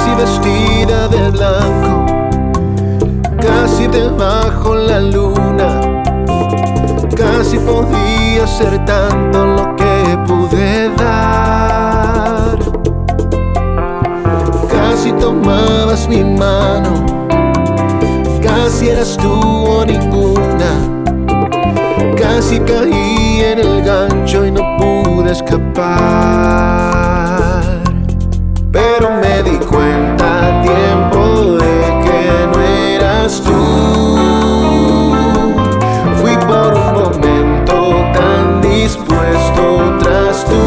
casi vestida de blanco, casi debajo la luna. Casi podía ser tanto lo que pude dar. Casi tomabas mi mano, casi eras tú o ninguna. Casi caí en el gancho y no pude escapar. Pero me di cuenta a tiempo de que no eras tú. Fui por un momento tan dispuesto tras tu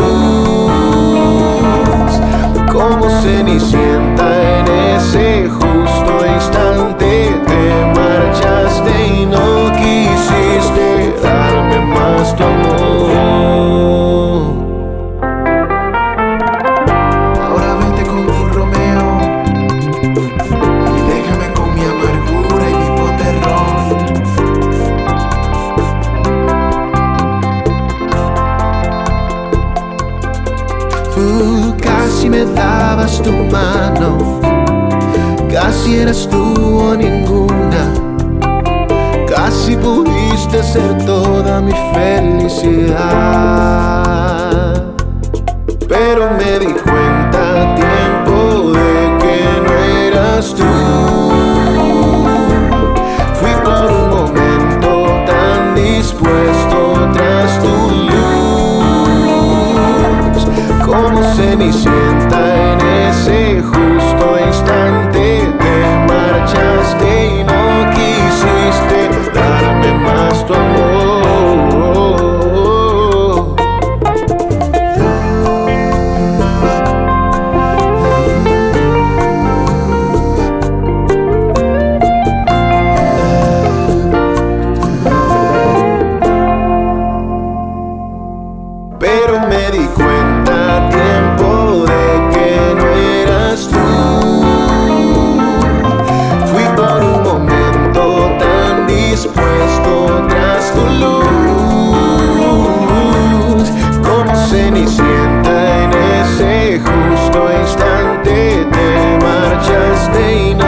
luz, como cenicienta en ese justo instante. Te marchaste y no quisiste darme más tu amor. Ahora vete con tu Romeo y déjame con mi amargura y mi poterrón. Tú casi me dabas tu mano, casi eras tú o ninguna. Casi pudiste ser toda mi felicidad. Pero me di cuenta a tiempo de que no eras tú. Fui por un momento tan dispuesto tras tu luz, como cenicienta en ese justo instante. Te marchaste y no quisiste darme más tu amor. Pero me di cuenta a tiempo de que no eras tú. Fui por un momento tan dispuesto tras tu luz, como cenicienta en ese justo instante. Te marchaste y no